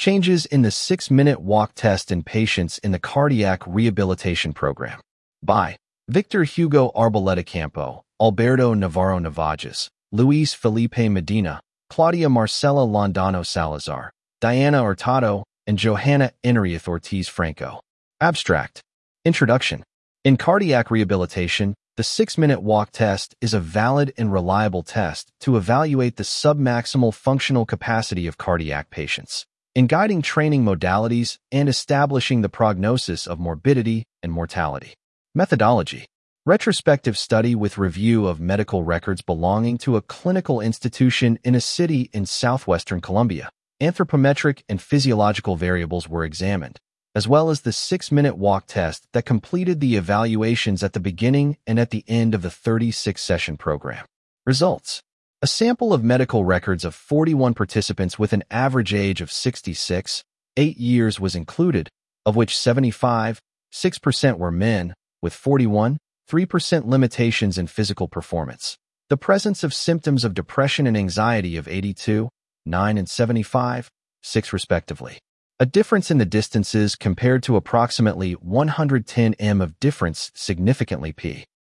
Changes in the 6-minute walk test in patients in the cardiac rehabilitation program. By Victor Hugo Arboleda Campo, Alberto Navarro Navajas, Luis Felipe Medina, Claudia Marcela Londano Salazar, Diana Hurtado, and Johanna Enriquez Ortiz Franco. Abstract. Introduction. In cardiac rehabilitation, the 6-minute walk test is a valid and reliable test to evaluate the submaximal functional capacity of cardiac patients, in guiding training modalities and establishing the prognosis of morbidity and mortality. Methodology. Retrospective study with review of medical records belonging to a clinical institution in a city in southwestern Colombia. Anthropometric and physiological variables were examined, as well as the 6-minute walk test that completed the evaluations at the beginning and at the end of the 36-session program. Results. A sample of medical records of 41 participants with an average age of 66, 8 years was included, of which 75.6% were men, with 41.3% limitations in physical performance. The presence of symptoms of depression and anxiety of 82.9 and 75.6 respectively. A difference in the distances compared to approximately 110 m of difference significantly p.